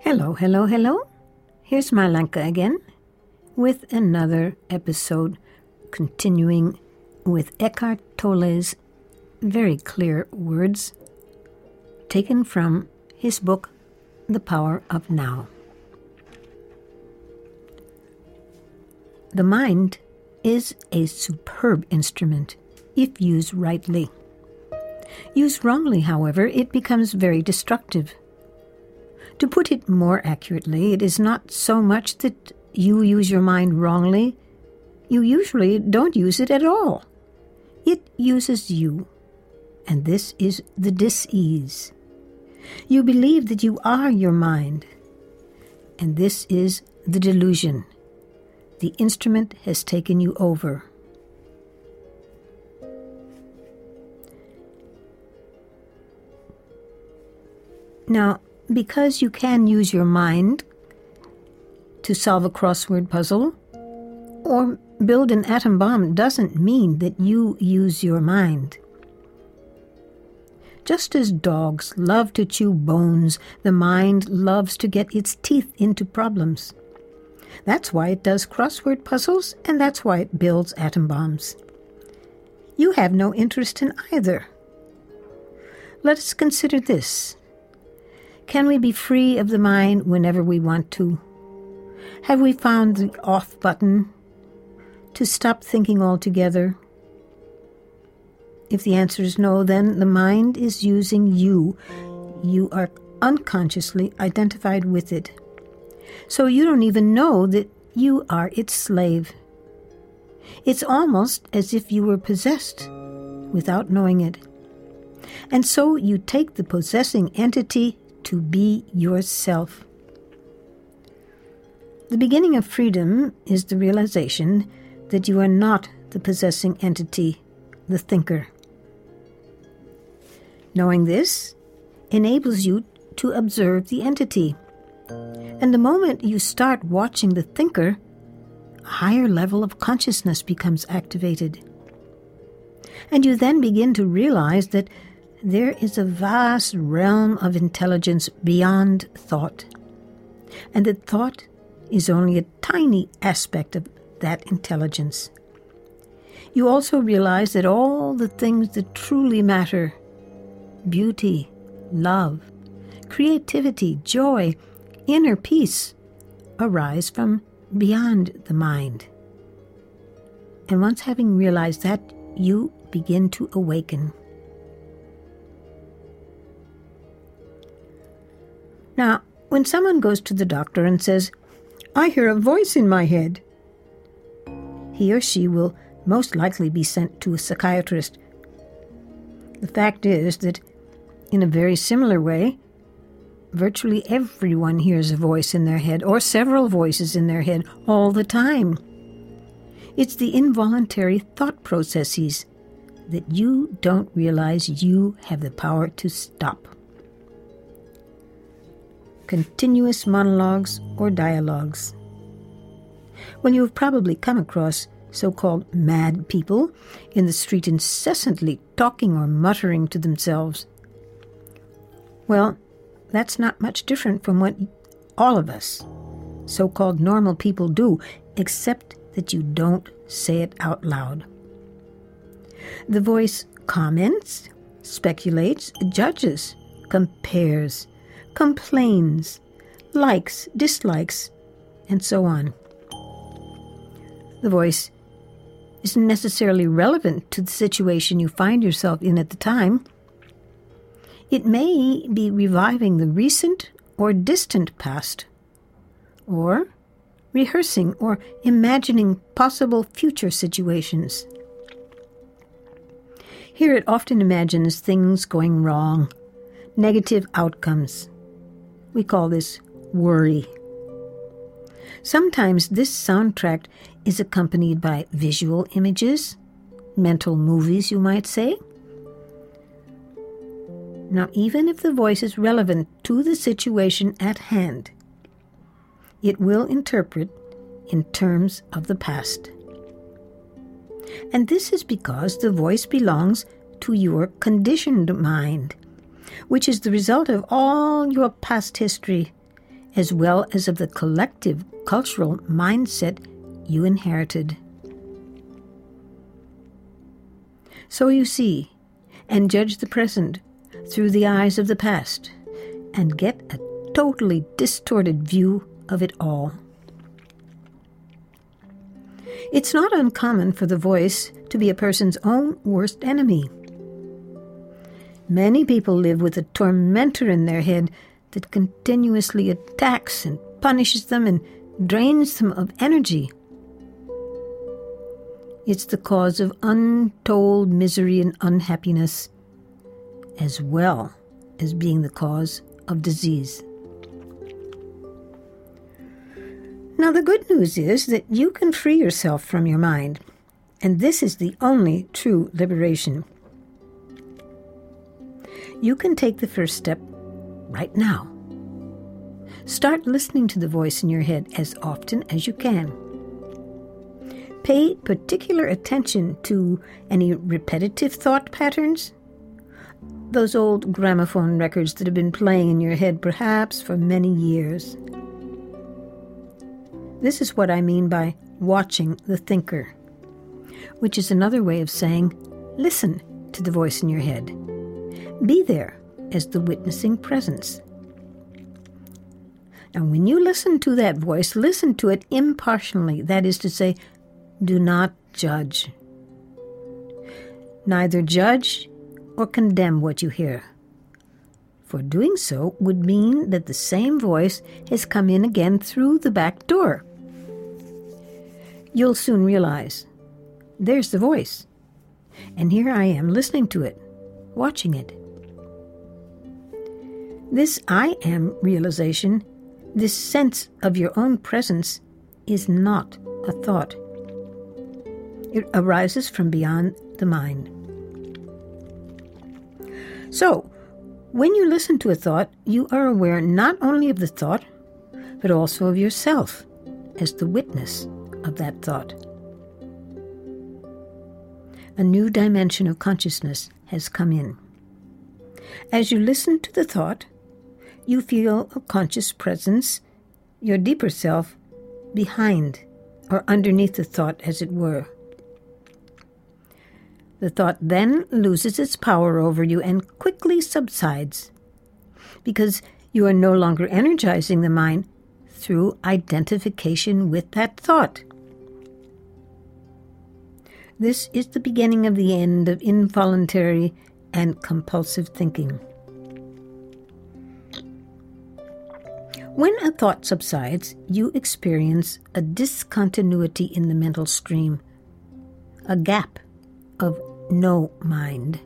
Hello, hello, hello. Here's Marlanka again with another episode continuing with Eckhart Tolle's very clear words taken from his book, The Power of Now. The mind is a superb instrument if used rightly. Used wrongly, however, it becomes very destructive. To put it more accurately, it is not so much that you use your mind wrongly. You usually don't use it at all. It uses you, and this is the dis-ease. You believe that you are your mind, and this is the delusion. The instrument has taken you over. Now, because you can use your mind to solve a crossword puzzle or build an atom bomb doesn't mean that you use your mind. Just as dogs love to chew bones, the mind loves to get its teeth into problems. That's why it does crossword puzzles, and that's why it builds atom bombs. You have no interest in either. Let us consider this. Can we be free of the mind whenever we want to? Have we found the off button to stop thinking altogether? If the answer is no, then the mind is using you. You are unconsciously identified with it. So you don't even know that you are its slave. It's almost as if you were possessed without knowing it. And so you take the possessing entity to be yourself. The beginning of freedom is the realization that you are not the possessing entity, the thinker. Knowing this enables you to observe the entity. And the moment you start watching the thinker, a higher level of consciousness becomes activated. And you then begin to realize that there is a vast realm of intelligence beyond thought, and that thought is only a tiny aspect of that intelligence. You also realize that all the things that truly matter, beauty, love, creativity, joy, inner peace, arise from beyond the mind. And once having realized that, you begin to awaken. Now, when someone goes to the doctor and says, "I hear a voice in my head," he or she will most likely be sent to a psychiatrist. The fact is that, in a very similar way, virtually everyone hears a voice in their head, or several voices in their head, all the time. It's the involuntary thought processes that you don't realize you have the power to stop. Continuous monologues or dialogues. When you have probably come across so-called mad people in the street incessantly talking or muttering to themselves, well, that's not much different from what all of us, so-called normal people, do, except that you don't say it out loud. The voice comments, speculates, judges, compares, complains, likes, dislikes, and so on. The voice isn't necessarily relevant to the situation you find yourself in at the time. It may be reviving the recent or distant past, or rehearsing or imagining possible future situations. Here it often imagines things going wrong, negative outcomes. We call this worry. Sometimes this soundtrack is accompanied by visual images, mental movies, you might say. Now, even if the voice is relevant to the situation at hand, it will interpret in terms of the past. And this is because the voice belongs to your conditioned mind, which is the result of all your past history as well as of the collective cultural mindset you inherited. So you see and judge the present through the eyes of the past and get a totally distorted view of it all. It's not uncommon for the voice to be a person's own worst enemy. Many people live with a tormentor in their head that continuously attacks and punishes them and drains them of energy. It's the cause of untold misery and unhappiness, as well as being the cause of disease. Now, the good news is that you can free yourself from your mind, and this is the only true liberation. You can take the first step right now. Start listening to the voice in your head as often as you can. Pay particular attention to any repetitive thought patterns, those old gramophone records that have been playing in your head perhaps for many years. This is what I mean by watching the thinker, which is another way of saying listen to the voice in your head. Be there as the witnessing presence. Now, when you listen to that voice, listen to it impartially. That is to say, do not judge. Neither judge or condemn what you hear. For doing so would mean that the same voice has come in again through the back door. You'll soon realize, there's the voice, and here I am listening to it, watching it. This I am realization, this sense of your own presence, is not a thought. It arises from beyond the mind. So, when you listen to a thought, you are aware not only of the thought, but also of yourself as the witness of that thought. A new dimension of consciousness has come in. As you listen to the thought, you feel a conscious presence, your deeper self, behind or underneath the thought, as it were. The thought then loses its power over you and quickly subsides, because you are no longer energizing the mind through identification with that thought. This is the beginning of the end of involuntary and compulsive thinking. When a thought subsides, you experience a discontinuity in the mental stream, a gap of no mind.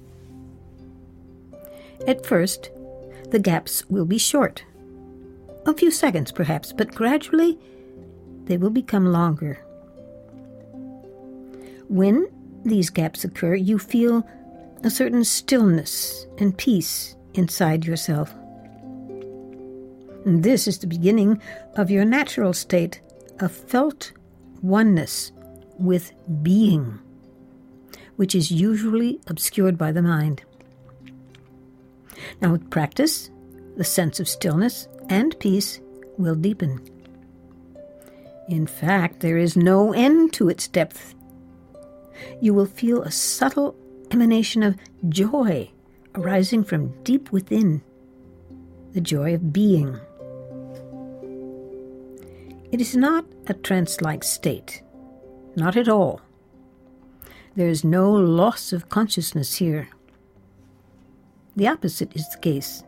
At first, the gaps will be short, a few seconds perhaps, but gradually they will become longer. When these gaps occur, you feel a certain stillness and peace inside yourself. And this is the beginning of your natural state of felt oneness with being, which is usually obscured by the mind. Now, with practice, the sense of stillness and peace will deepen. In fact, there is no end to its depth. You will feel a subtle emanation of joy arising from deep within, the joy of being. It is not a trance-like state, not at all. There is no loss of consciousness here. The opposite is the case.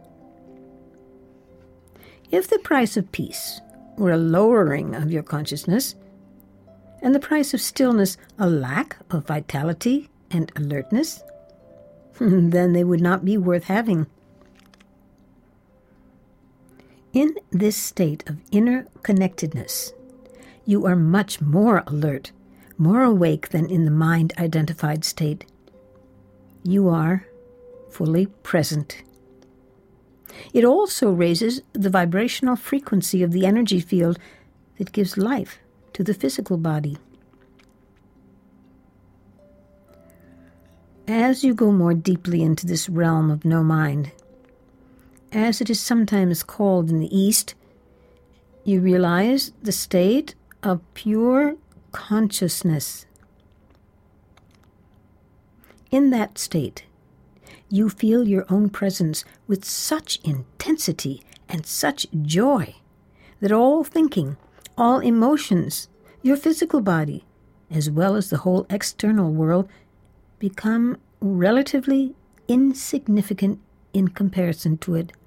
If the price of peace were a lowering of your consciousness, and the price of stillness a lack of vitality and alertness, then they would not be worth having. In this state of inner connectedness, you are much more alert, more awake than in the mind-identified state. You are fully present. It also raises the vibrational frequency of the energy field that gives life to the physical body. As you go more deeply into this realm of no mind, as it is sometimes called in the East, you realize the state of pure consciousness. In that state, you feel your own presence with such intensity and such joy that all thinking, all emotions, your physical body, as well as the whole external world, become relatively insignificant in comparison to it.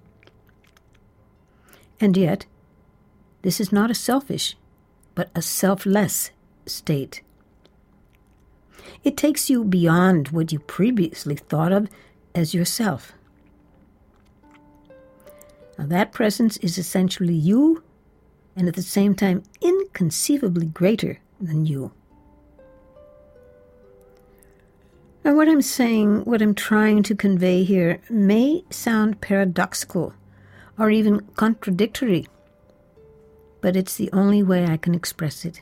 And yet, this is not a selfish, but a selfless state. It takes you beyond what you previously thought of as yourself. Now, that presence is essentially you, and at the same time inconceivably greater than you. Now, what I'm saying, what I'm trying to convey here, may sound paradoxical or even contradictory, but it's the only way I can express it.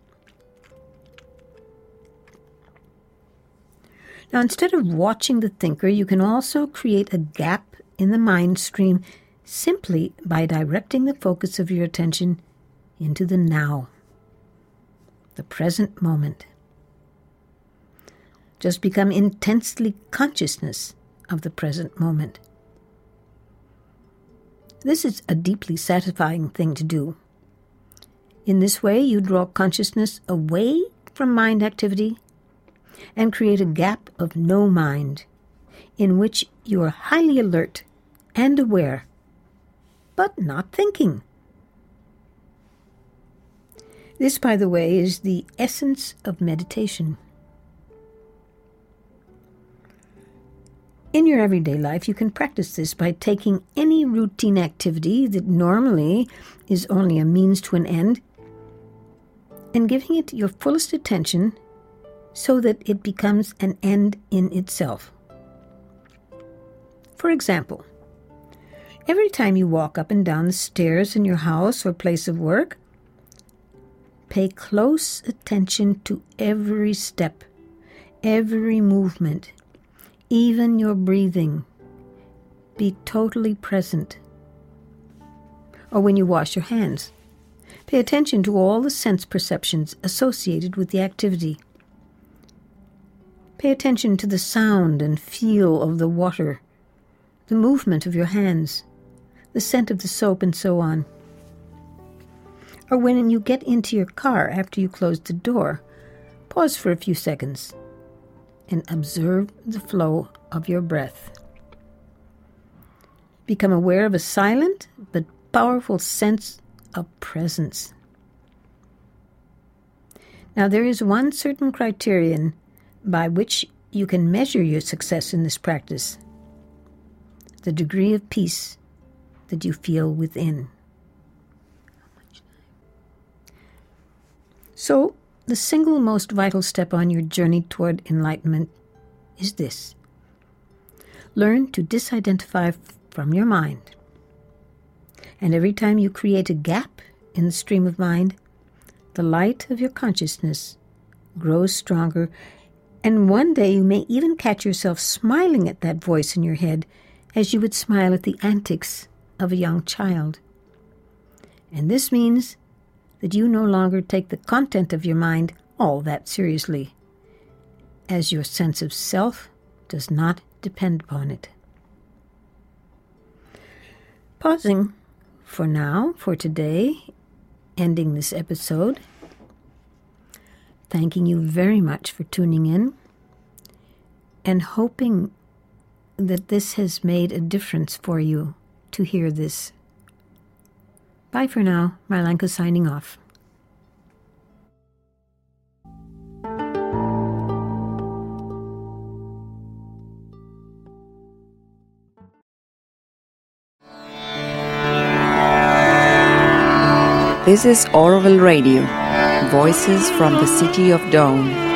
Now, instead of watching the thinker, you can also create a gap in the mind stream simply by directing the focus of your attention into the now, the present moment. Just become intensely consciousness of the present moment. This is a deeply satisfying thing to do. In this way, you draw consciousness away from mind activity and create a gap of no mind in which you are highly alert and aware, but not thinking. This, by the way, is the essence of meditation. In your everyday life, you can practice this by taking any routine activity that normally is only a means to an end and giving it your fullest attention so that it becomes an end in itself. For example, every time you walk up and down the stairs in your house or place of work, pay close attention to every step, every movement, even your breathing. Be totally present. Or when you wash your hands, pay attention to all the sense perceptions associated with the activity. Pay attention to the sound and feel of the water, the movement of your hands, the scent of the soap, and so on. Or when you get into your car after you close the door, pause for a few seconds and observe the flow of your breath. Become aware of a silent but powerful sense of presence. Now, there is one certain criterion by which you can measure your success in this practice: the degree of peace that you feel within. So, the single most vital step on your journey toward enlightenment is this: learn to disidentify from your mind. And every time you create a gap in the stream of mind, the light of your consciousness grows stronger, and one day you may even catch yourself smiling at that voice in your head as you would smile at the antics of a young child. And this means that you no longer take the content of your mind all that seriously, as your sense of self does not depend upon it. Pausing for now, for today, ending this episode, thanking you very much for tuning in, and hoping that this has made a difference for you to hear this. Bye for now. Marlanka signing off. This is Orville Radio, Voices from the City of Dawn.